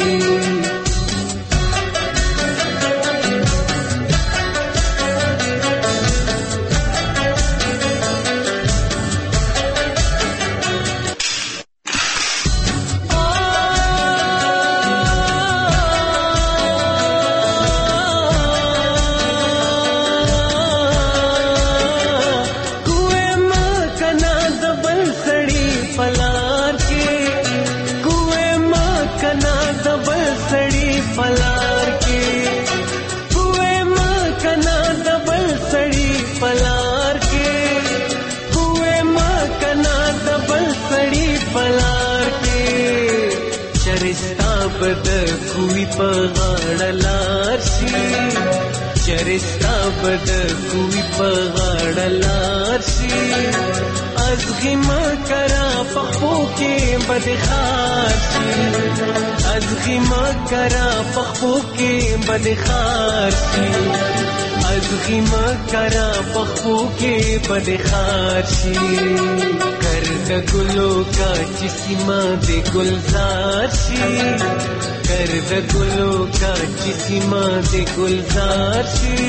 بد کوی په غاړه لار شي چرستا بد کوی په غاړه لار شي از غما کرا پخو کې بدخار شي از غما کرا پخو کې بدخار شي از غما کرا پخو کې بدخار شي کرد گلو کا چسیما د گلزار شي کرد گلو کا چسیما د گلزار شي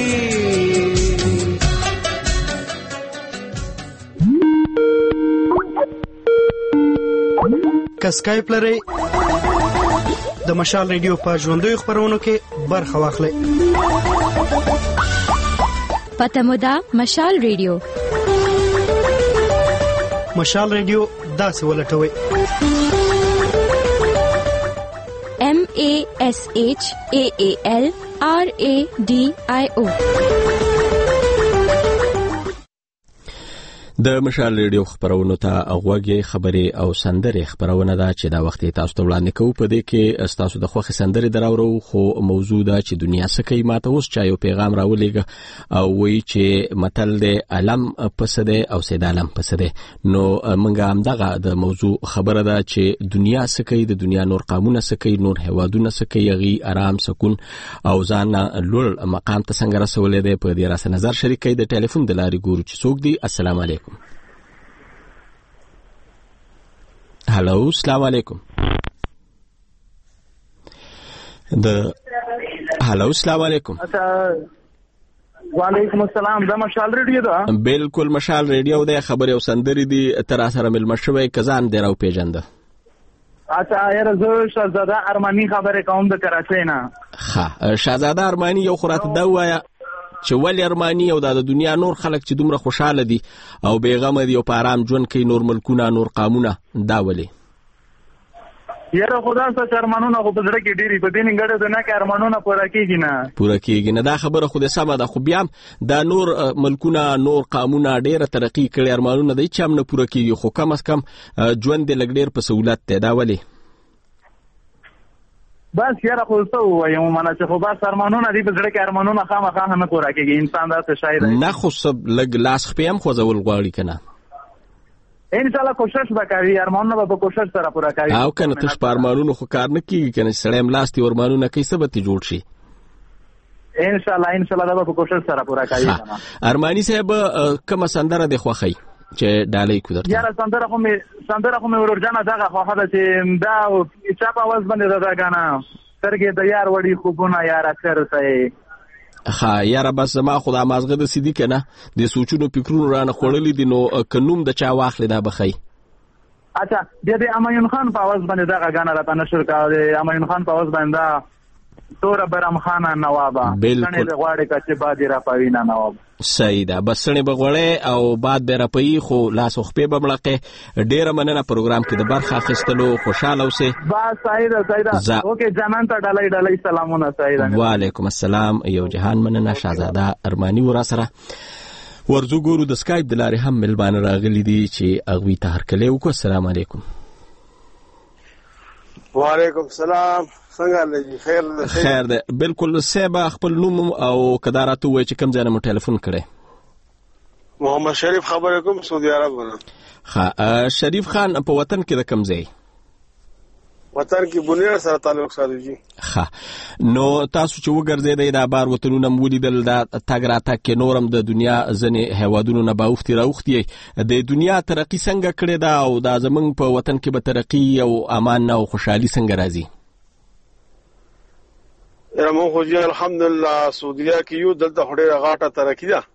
که سکایپ لرئ د مشال ریډیو په ژوندیو خپرونو کې برخه واخلئ. پته مو ده مشال ریډیو. مشال ریډیو داسې ولټوئ MASHAALRADIO. د مشال ریډیو خبرونو ته غوږی خبري او سندري خبرونه ده چې دا وخت تاسو ته وړاندې کوو. په دې کې تاسو د خوخي سندري دراورو خو موضوع ده چې دنیا سکه ماته اوس چا یو پیغام راولېګ او وی چې متل د علم پسده او سید علم پسده. نو منګه هم دغه د موضوع خبره ده چې دنیا سکه د دنیا نور قانون سکه نور هوادونه سکه یغي آرام سکون او ځان لول مقام ته څنګه رسولې ده. په دې راس نظر شریکې د ټلیفون د لارې ګورو چې څوک دی. السلام علیکم. هلو السلام علیکم. هلو السلام علیکم. وعلیکم السلام. دا مشال ریډیو ده؟ بالکل مشال ریډیو ده. خبرې او سندرې دي تر سره ملمه شوی کزان دی راو پیژنده. اچھا یاره زه شهزاده ارمانی خبرې کوم د کراچۍ نه. ښه شهزاده ارمانی یو خورات دا وایا چې ولې ارمانی او د دنیا نور خلک چې دومره خوشاله دي او بیغمه دي او په آرام ژوند کوي نور ملکونه نور قامونه دا ولې؟ یاره خدا څه ارمانونه خو په زړه کې ډېری په دې نیمګړې ده نه کې ارمانونه پوره کېږي نه دا خبره خو د سمه ده. خو بیا دا نور ملکونه نور قامونه ډېره ترقي کړي ارمانونه د هیڅ هم نه پوره کېږي خو کم از کم ژوند یې لږ ډېر په سهولت دی. دا ولې؟ بس یاره خو څه ووایم مانه چې خو بس ارمانونه دي په زړه کې ارمانونه خامخا نه پوره کېږي. انسان داسې شی دی نه خو لږ لاس خپې هم خوځول غواړي که نه؟ انشاءالله کوشش به کوي ارمانونه به په کوشش سره پوره کوي. او که نه تش په ارمانونو خو کار نه کېږي که نه چې سړی هم لاس دي ارمانونه کوي څه به ترې جوړ شي. انشاءالله دا به په کوشش سره پوره کوي. ارماني صاحب کومه سندره دې خوښوي چې ډالۍ کو درته؟ یاره سندره خو مې ورورجانه دغه خوښه ده چې دا چا په اواز باندې ده دا ګانه سترګې د یار وړي خوبونه یار اکثر ته. ښه یاره بس زما خو دا مازغه داسې دي که نه د سوچونو فکرونو رانه خوړلي دي نو که نوم د چا واخلې دا به ښایي. اچھا بیا د امایون خان په اواز باندې دغه ګانه راته نشر کوه. د امایون خان په اواز باندې دا توره برم خانه نوابه سنې د غواړې که چې باد یې راپوینه نوابه. صحیح ده. بس سنې به غوړې او باد به راپوي خو لاس او خپې به مړقې. ډېره مننه پروګرام کې د برخه اخیستلو. خوشحاله اوسې. بس صحیح ده اوکې جانان ته ډالۍ سلامونه. صحیح ده. وعلیکم السلام. یو جهان مننه شهزاده ارمانی ورا سره ورزو ګورو. د سکایپ د لارې هم ملبانه راغلي دي چې هغوی ته هرکلی وکړو. السلام علیکم. وعلیکم السلام. څنګه لږی خیر ده. بالکل صاحب خپل نوم او کداراتو وای چې کوم ځای نه مو ټلیفون کړی؟ محمد شریف خبرې کوم سعودي عرب نه. شریف خان په وطن کې د کوم ځای؟ وطن کې بنیر سره تعلق ساتي جی. نو تاسو چې وګرځیدئ دا بار وطنونه مو ولیدل، دا تګ راتګ کې نورم د دنیا ځینې هیوادونو نه به اوښتې راوښتې، د دنیا ترقي څنګه کړې ده او دا زموږ په وطن کې به ترقي او امان او خوشحالي څنګه راځي؟ موږ خو جی الحمدلله سعودیه کې یو، دلته خو ډېره غاټه ترقي ده.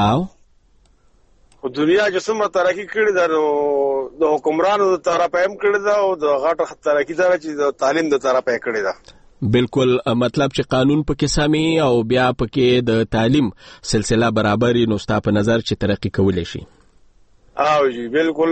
خو دنیا چې څومره ترقي کړې ده نو د حکمرانو د طرفه هم کړې ده او د غاټه ترقي ده چې د تعلیم د طرفه یې کړې ده. بالکل، مطلب چې قانون پکې سمي او بیا پکې د تعلیم سلسله برابري، نو ستا په نظر چې ترقي کولی شي؟ جی بالکل.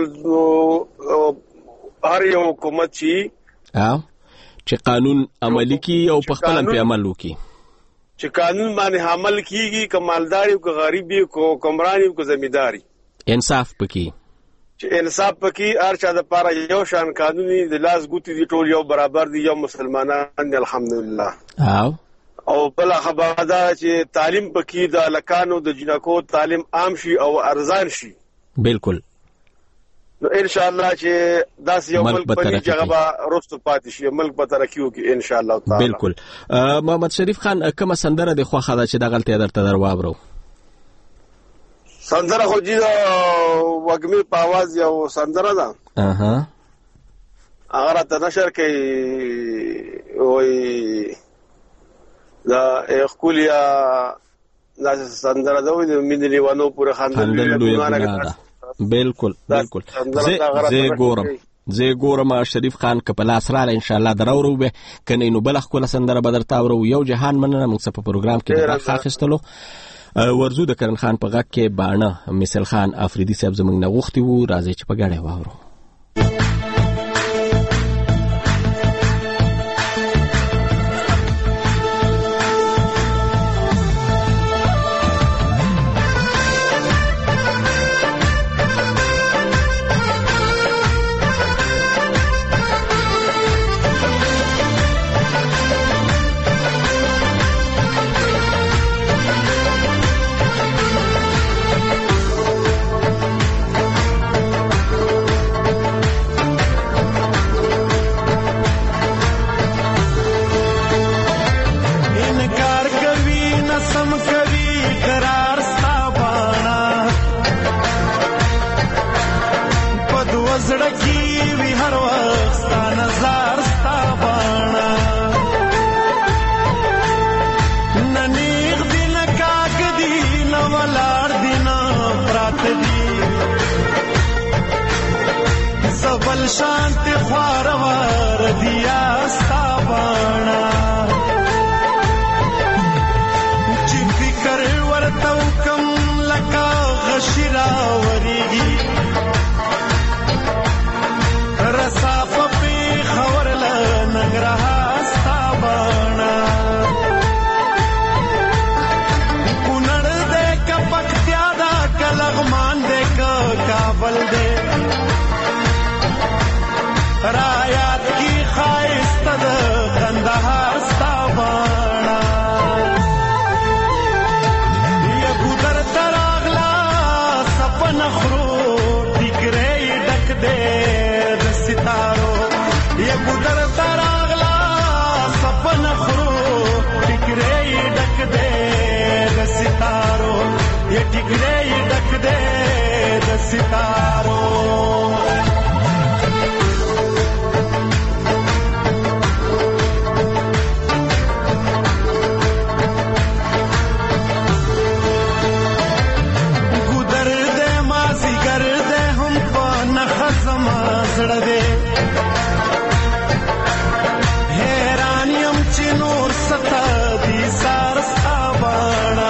هر یو حکومت چې قانون عملی کی او په خپل په عمل وکي، چې قانون باندې عمل کیږي، که مالدار او که غریب او که حکمران او که زمیندار، انصاف پکې، چې انصاف پکې هر چا د پاره یو شان قانوني د لاس ګوتې دي، ټول یو برابر دي، یو مسلمانان دي الحمدلله. او بل خبره ده چې تعلیم پکې د لکانو د جنکو تعلیم عام شي او ارزان شي. بالکل. نو ان شاء الله چې داس یو ملک په دې جګه به رستو پاتې شي، ملک به ترقی وکړي ان شاء الله تعالی. بالکل. محمد شریف خان کومه سندره د خوخه ده چې د غلطي درته درواورو؟ سندره خو جی وګمی په आवाज یو سندره ده. هغه ته نشر کوي وای دا خولیا دا سندره ده د مینې لیوانو پورې خاندل. بالکل بالکل. زه ګورم شریف خان که په لاس راله ان شاء الله دراورو به کنه نو بل خپل سندره بدر تاورو. یو جهان مننه موږ په پروګرام کې د برخه اخیستلو. ورزو د کرن خان په غږ کې باڼه مثل خان افریدي صاحب زموږ نه غوښتي وو، راځي چې په ګډه واورو. شانت خوار دیا ستابانا چې فکر ورته کم لکا غشرا وریږي رسا په خبر ل نګرها ستابانا کونړ دې کا پکتیا دا کلغمان دې کا کابل دې رایات کی خایست د کندهار ستابانا یا ګودر تراغلا سپن خرو ټیکرې ډک دې د ستارو یا ګودر تراغلا سپن خرو ټیکرې ډک دې د ستارو یا ټیکرې ډک دې د ستارو. حیرانیم چې نور ستا دی سار ستابانا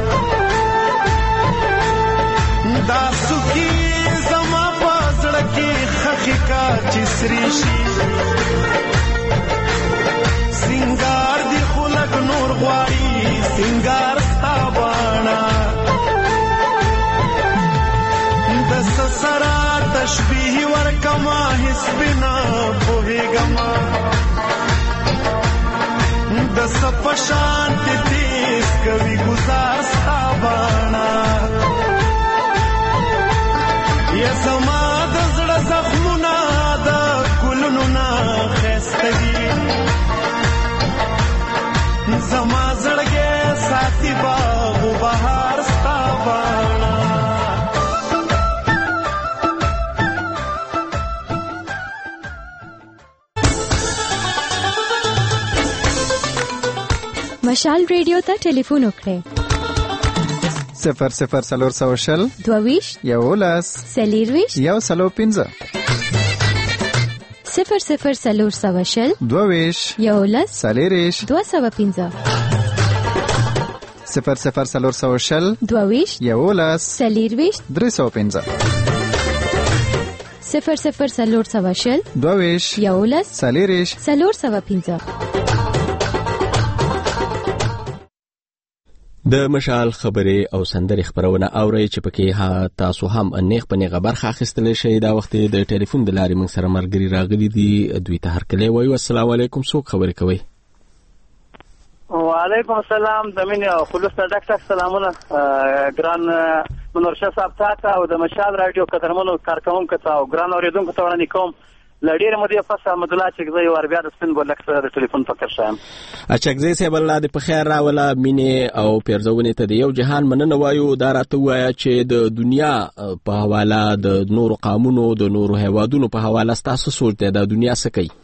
دا سکی زما پازړه کې خخی کا چسری شي سنگار دی خلق نور غواړي سنگار ستابانا د سسرا تشبیه ورکما حسبنا پوهیگما د سپشان تیز کوي گزار ستابانا یا زما د زړه زخمونه د ګلونو نه ښایسته دي زما زړګی ساتي باغ و بهار ستا باڼه مشال ریډیو ته ټلیفون وکړئ 00 420 11 40 105 00 420 11 40 205 00 420 22 11 40 305 00 420 22 11 40 305 د مشال خبرې او سندرې خبرونه اورئ چې پکې تاسو هم نیغ په نیغه برخه اخیستلی شئ. دا وخت د ټلیفون د لارې موږ سره ملګري راغلي دي دوی ته هرکلی وایو. السلام علیکم څوک خبرې کوئ؟ وعلیکم السلام د مینې او خلوص ته ډک سلامونه ګران منورشاه صاحب ته او د مشال راډیو قدرمنو کارکوونکو ته او ګران اورېدونکو ته وړاندې کوم له ډېرې مودې پس احمد الله چکزی ور بیا د سپین بولک سره د ټلیفون فکر شایم. چکزی صاحب الله دې په خیر راوله. مینې او پیرزونې ته د یو جهان مننه وایو. دا راته ووایه چې د دنیا په حواله د نورو قومونو د نورو هیوادونو په حواله ستاسو سوچ دی د دنیا څه کوي؟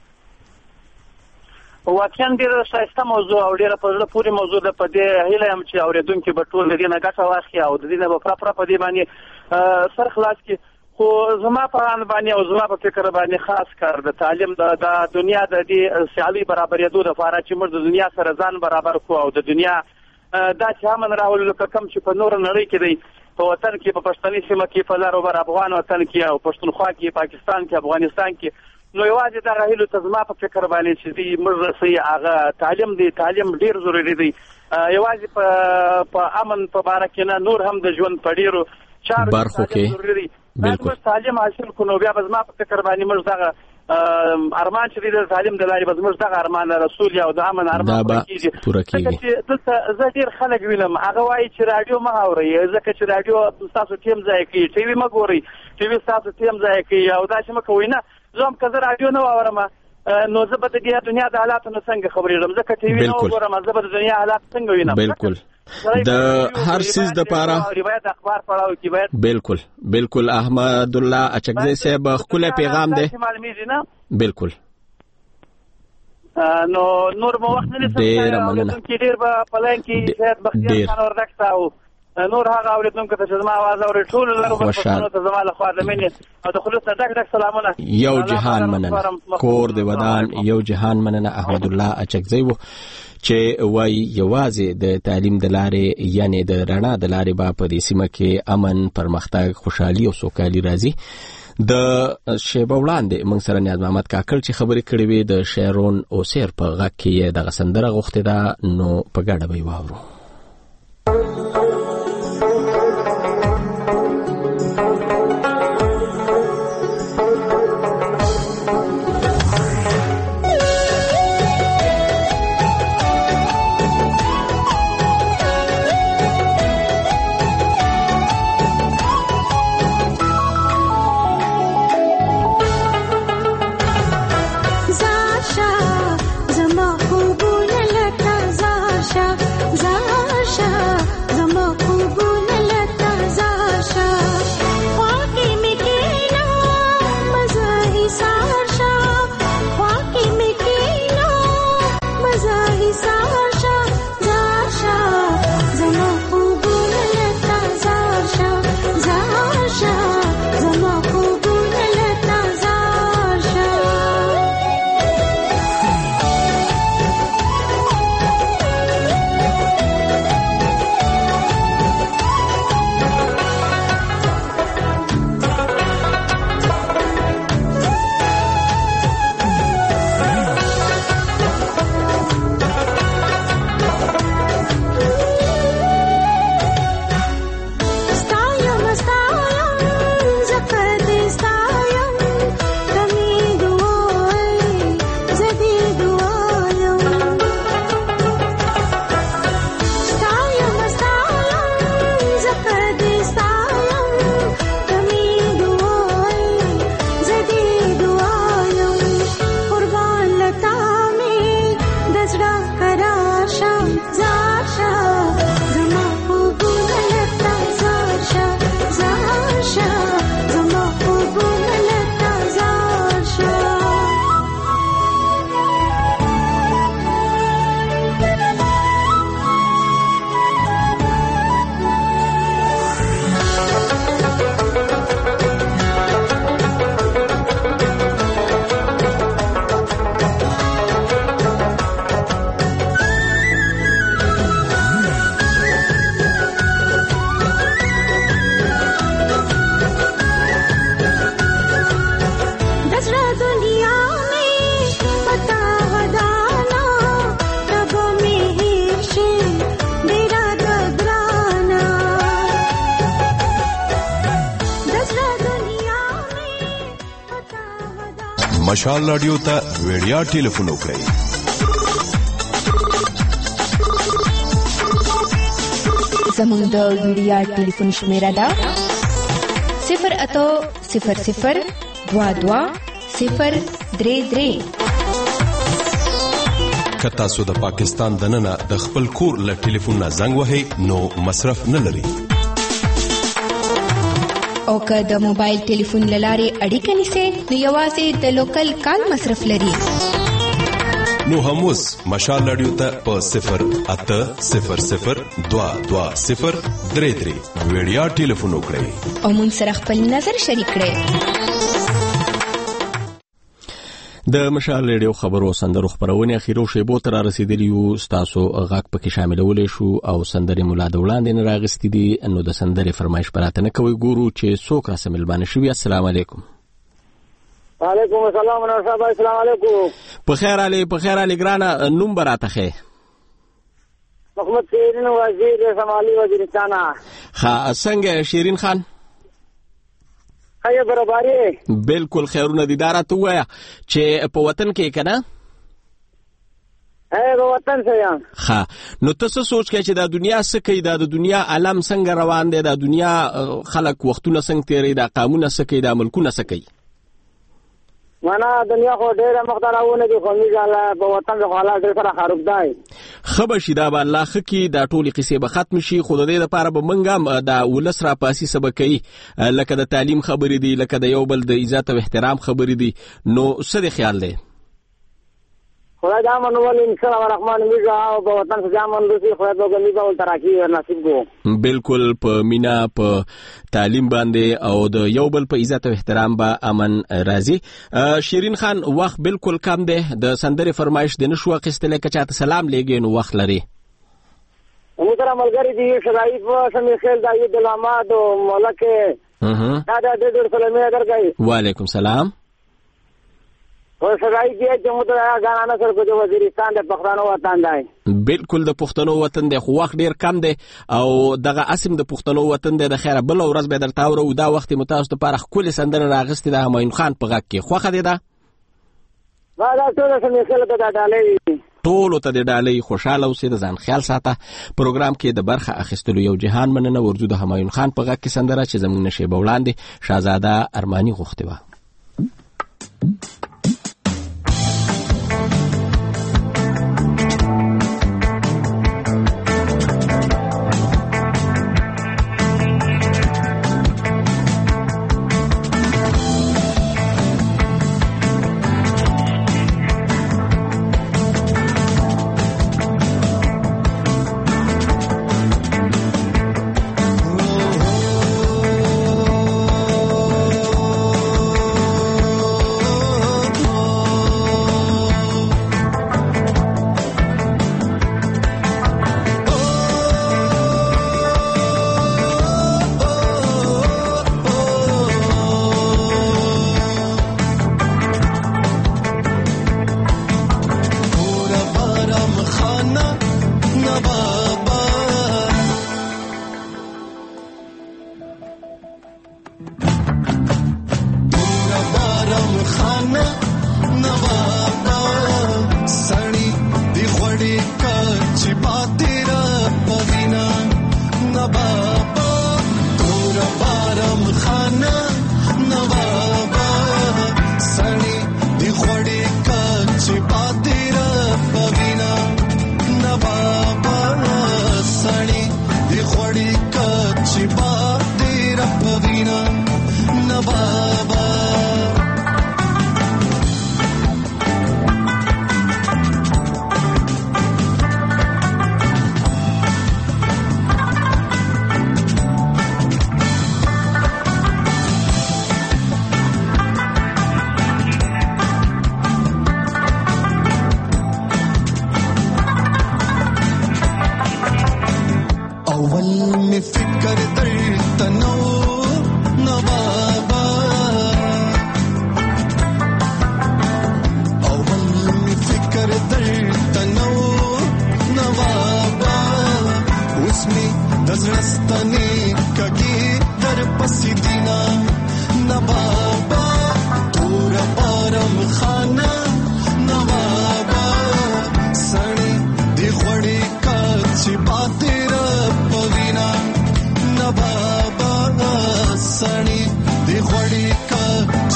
واقعا ډېره ښایسته موضوع او ډېره په زړه پورې موضوع ده. په دې هیله یم چې اورېدونکي به ټول د دې نه ګټه واخلي او د دې نه به پوره په دې باندې سر خلاص کړي. خو زما په اند باندې او زما په فکر باندې خاص کار د تعلیم د دنیا د دې سیالي برابرېدو لپاره چې موږ د دنیا سره ځان برابر کړو او د دنیا دا چې امن راولو لکه کوم چې په نور نړۍ کې دی په وطن کې په پښتني سیمه کې په لارو بر افغان وطن کې او پښتونخوا کې پاکستان کې افغانستان کې نو یوازې دغه هیلو ته زما په فکر باندې چې موږ رسوي هغه تعلیم دی. تعلیم ډېر ضروري دی یوازې په امن په باره کې نه نور هم د ژوند په ډېرو چارو برخو کې ضروري دی. بالکل تعلیم حاصل کړو بیا به زما په فکر باندې موږ دغه ارمان چې د تعلیم د لارې به موږ دغه ارمان رسول او د امن ارمان پوره کیږي. دلته زه ډېر خلک وینم هغه وایي چې راډیو مه اورئ ځکه چې راډیو ستاسو ټیم ضایع کوي. ټي وي مه ګورئ ټي وي ستاسو ټیم ضایع کوي او داسې مه کوئ. نه زه هم که زه راډیو نه واورم نو زه به د دنیا د حالاتو نه څنګه خبرېږم ځکه ټي وي نه وګورم زه به د دنیا حالات څنګه وینم. بالکل د هر سیز د پاره روایت اخبار پڑھاو کی باید بالکل احمد الله اچکزی صاحب خپل پیغام دی. بالکل نو نور مو وخت نه لري چې ډیر په پلان کې زیات بختیار خان وردکتا او نور هغه اوریدونکو ته زما आवाज اوري ټول لرو په پښتو ته زما له خوا د منې او د خلوص ډک سلامونه. یو جهان مننه کور دی ودان یو جهان مننه احمد الله اچکزی وو چې وای یوازې د تعلیم د لارې یعنی د رڼا د لارې به په دې سیمه کې امن پرمختګ خوشحالي او سوکالي راځي. د شیبه وړاندې موږ سره نیاز محمد کاکړ چې خبرې کړې وې د شیرون او سیر په غږ کې دغه سندره غوښتې ده نو په ګډه به یې واورو. زما خوبونه لکه زاشا مشال رادیو ته ویډیا ټلیفون وکړئ. زموږ د ویډیا ټلیفون شمیره ده 08000220033. که تاسو د پاکستان دننه د خپل کور له ټلیفون نه زنګ وهئ نو مصرف نه لري. او که د موبایل ټلیفون لاره اړیکه نیسئ نو یوازې د لوکل کال مصرف لري. نو هم اوس مشال رادیو ته په 08000220033 ویډیا ټلیفون وکړئ او مونږ سره خپل نظر شریک کړئ. د مشال ریډیو خبرو سندرو خبرونه اخیرو شیبو تر رسیدلی یو. تاسو غاک پکې شاملولې شو او سندرې مولا د وړاندې نه راغستې دي. نو د سندرې فرمایش پراته نه کوي. ګورو چې څوک را سملبانه شوی. السلام علیکم. وعلیکم السلام ورحمۃ اللہ. السلام علیکم. په خیر علی ګرانه نوم براته خې محمد شیرین وزیر شمالي وزیرستان. ها څنګه شیرین خان؟ خیر برابرې بالکل خیرونه دي. دارته وایا چې په وطن کې کنه په وطن څه ها نو تاسو سوچ کې چې د دنیا څه کوي، د دنیا عالم څنګه روان دی، د دنیا خلک وختونه څنګه تیري، د قانون څه کوي، د ملکونه څه کوي. معنا دنیا خو ډېره مختلفونه دي، خو میږه په وطن د حالات ډېر سره خراب دی. خبشي دا به الله خکې دا ټولې قصې به ختم شي. خو د دې لپاره به منګم دا ولس را پاسي سبق کوي، لکه د تعلیم خبرې دي، لکه د یو بل د عزت او احترام خبرې دي. نو څه د خیال دی؟ خدای دا منول ان شاء الله الرحمن میږه او په وطن څخه ځامن دوی خدای به ګمی به ترقی نصیب کو. بالکل په مینا په تعلیم باندې او د یو بل په عزت او احترام به امن راځي. شیرین خان وخت بالکل کم دی، د سندرې فرمایش د نشو اخیستل کې چاته سلام لګي نو وخت لري. موږ سره ملګری دي شرایف سمې خیل د عید الاماد او ملکه دا د سلامي درګای. وعلیکم سلام. او شرایف دی چې موږ دا غانا سره په وزیرستان د پښتنو وطن دی. بالکل د پښتنو وطن دی، خو وخت ډیر کم دی او دغه اسم د پښتنو وطن دی. د خیره بل ورځ به درته اورو. دا وخت متاسف ته پر خپل سندره راغستې د همایون خان په غږ کې خوخه دی. دا دا ټول سمې خلک ته ډالې ټول ته د ډالې خوشاله اوسې، د ځان خیال ساته. پروګرام کې د برخه اخیستلو یو جهان مننه ورجو د همایون خان په غږ کې سندره چې زموږ نشي بولاندې شاهزاده ارمانی غوښته و.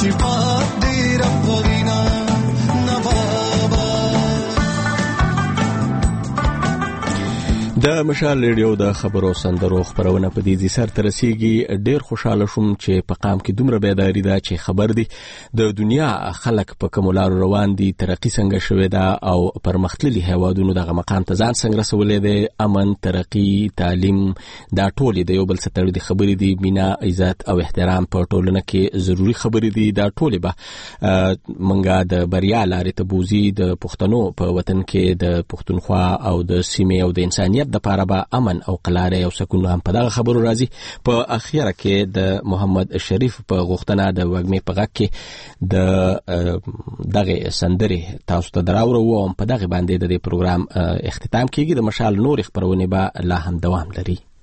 صفات دی رب وینا نوابا. د مشال ریډیو د خبرو سندرو خبرونه په دې سر ترسيږي. ډیر خوشاله شوم چې په قام کې دومره بیداری ده چې خبر دي د دنیا خلک په کوملار روان دي، ترقی څنګه شوې ده او پرمختللي هیوادونو دغه مقام ته ځان څنګه رسولې ده. امن، ترقی، تعلیم دا ټول د یو بل ستړي دي خبرې دي. مینا، عزت او احترام په ټولنه کې ضروری خبرې دي. دا ټول به منګه د بریا لارې ته بوزي. د پښتنو په وطن کې د پښتونخوا او د سیمې او د انسانیت د پاره به امن او قلاره او سکون هم په دغه خبرو راځي. په اخیره کې د محمد شریف په غوښتنه د وګمې په غږ کې د دغه سندري تاسو ته دراوړو او په دغه باندې د پروګرام اختتام کیږي. د مشال نور خبرونه به لا هم دوام لري.